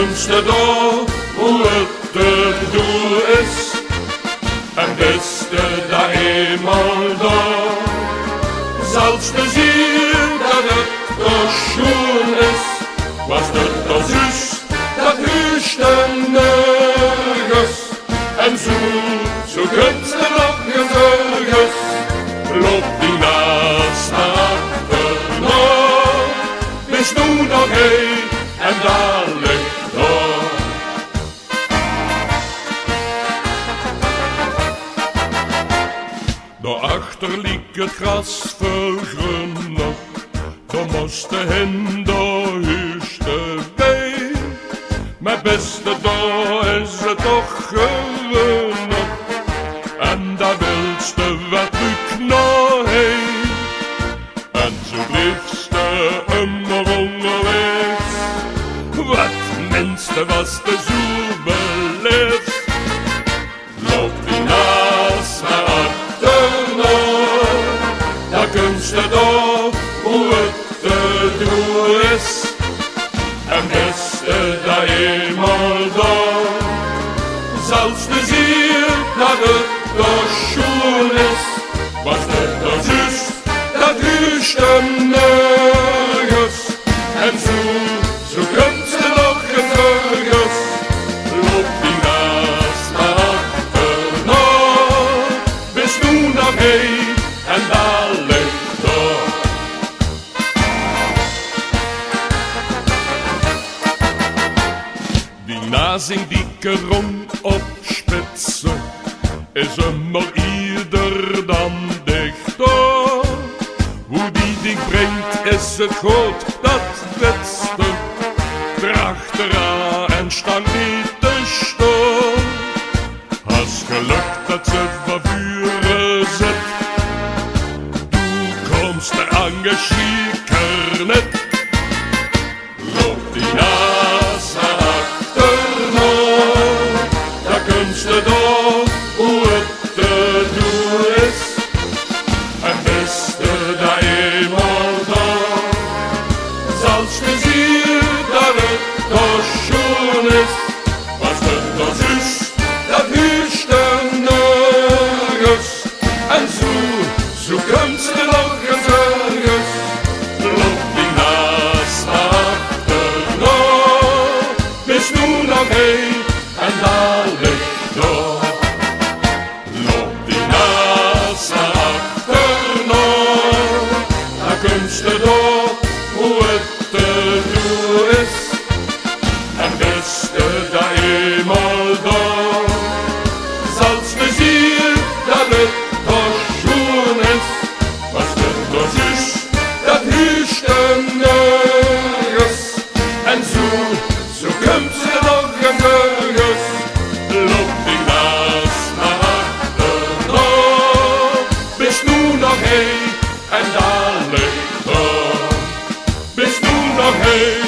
kunste då, hoe het de doel is. En beste da eenmaal door, zelfs te zien dat het toch schoon is, was het toch juist dat huisten nergens. En zo kunstig gezorgd, loopt die naast achterna. Wees nu nog heen en daar ligt door. Daarachter liep het gras vergroenig, daar moesten hen door huisten bij. Maar beste, daar is het toch gewonnen, en daar wilste wat u naar heen. En zo bleef ze immer onderweg, wat minste was de zoel beleefd. Loopt die naast haar achterna, daar kunste door hoe het te doen is. En beste daar eenmaal door, zelfs te zien dat het toch schoon is, was het toch juist dat huisten nergens. En zo kunstig gezorgd, loopt die naast haar achterna. Wees nu nog heen en daar ligt door. Die nazing die keron op spitsen, is immer ieder dan dichter. Hoe die dik brengt is het goed, dat wetste. Erachteraan en stand niet te stoor. Has geluk dat ze vervuren zit, du komst er engagieker net. Loopt die naast haar achterna, daar kunste door hoe het te doen is. En beste daar eenmaal door, zelfs te zien dat het toch schoon is, was het toch juist dat huisten nergens. En zo kunstig gezorgd, loopt die naast haar achterna. Wees nu nog heen en daar ligt door. Loopt die naast haar achterna, daar kunste door hoe het te doen is. En beste daar eenmaal door, zelfs te zien dat het toch schoon is, was het toch juist dat huisten nergens. En zo kunstig gezorgd, loopt die naast haar achterna. Wees nu nog heen en daar ligt door. Wees nu nog heen